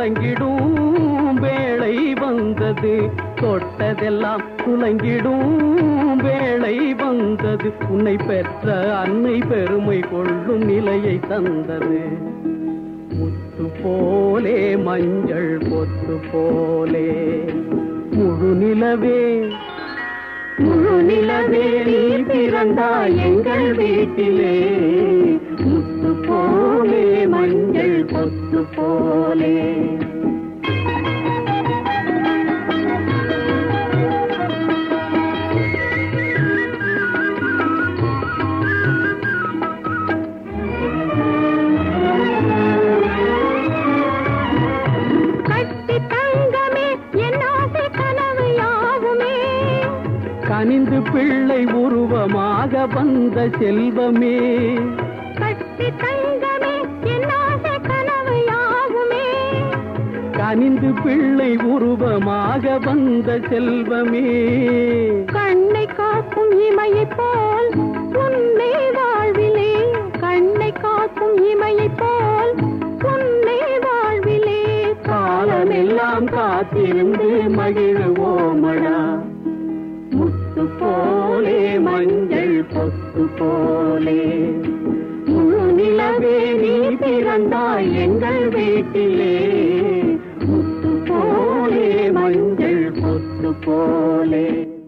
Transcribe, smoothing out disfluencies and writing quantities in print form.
துலங்கிடும் வேளை வந்தது, தொட்டதெல்லாம் துலங்கிடும் வேளை வந்தது. உன்னை பெற்ற அன்னை பெருமை கொள்ளும் நிலையை தந்தது. முத்து போலே மஞ்சள் கொத்து போலே முழு நிலவே நீ பிறந்தாய் எங்கள் வீட்டிலே. முத்து போலே மஞ்சள் கொத்து போலே. கனிந்து பிள்ளை உருவமாக வந்த செல்வமே, கட்டி தங்கமே என் ஆசை கனவு யாவுமே. கனிந்து பிள்ளை உருவமாக வந்த செல்வமே, கண்ணை காக்கும் இமையை போல் உன்னை வாழ்விலே. கண்ணை காக்கும் இமையை போல் உன்னை வாழ்விலே. காலமெல்லாம் காத்திருந்து மகிழ்வோமடா. முத்து போலே மஞ்சள் கொத்து போலே முழு நிலவே நீ பிறந்தாய் எங்கள் வீட்டிலே. முத்து போலே மஞ்சள் கொத்து போலே.